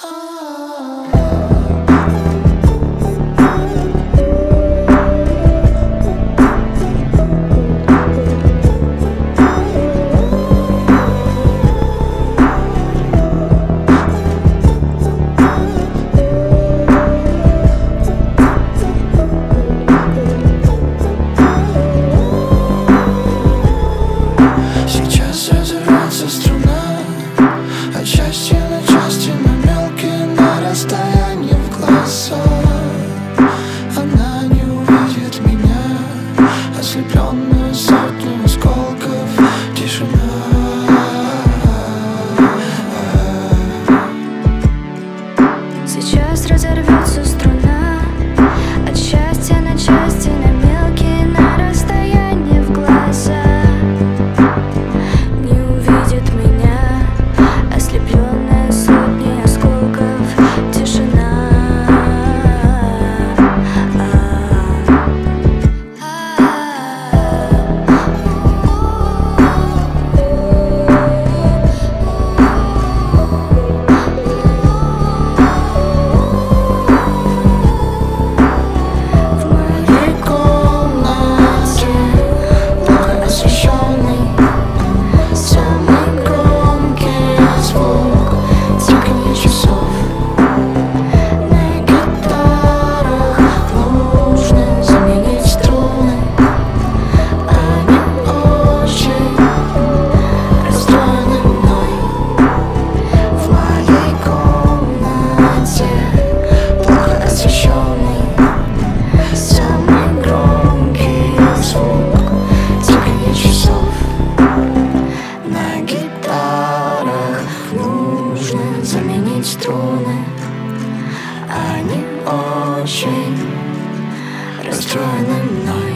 Сейчас разорвется струна от части на части, на мелкие, на расстоянии в глаза. Она не увидит меня, ослепленную сотней осколков. Тишина. Сейчас разорвется струна от счастья на части, на мелкие, на расстоянии в глаза. Не увидит меня, ослепленная сотней осколков. Тишина. Заменить струны, они очень расстроены мной.